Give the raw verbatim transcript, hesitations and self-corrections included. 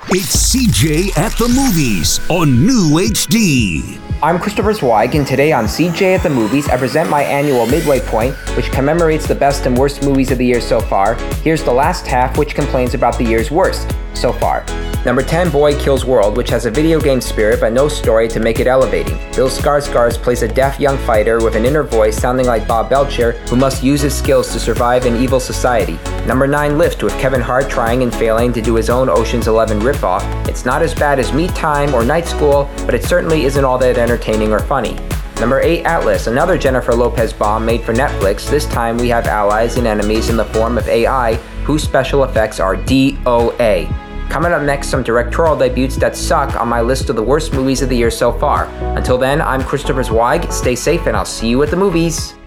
It's C J at the Movies on New H D. I'm Christopher Zweig, and today on C J at the Movies, I present my annual Midway Point, which commemorates the best and worst movies of the year so far. Here's the last half, which complains about the year's worst so far. Number ten, Boy Kills World, which has a video game spirit but no story to make it elevating. Bill Skarsgård plays a deaf young fighter with an inner voice sounding like Bob Belcher, who must use his skills to survive in evil society. Number nine, Lift, with Kevin Hart trying and failing to do his own Ocean's Eleven ripoff. It's not as bad as Meet Time or Night School, but it certainly isn't all that entertaining or funny. Number eight, Atlas, another Jennifer Lopez bomb made for Netflix. This time we have allies and enemies in the form of A I, whose special effects are D O A. Coming up next, some directorial debuts that suck on my list of the worst movies of the year so far. Until then, I'm Christopher Zweig. Stay safe, and I'll see you at the movies.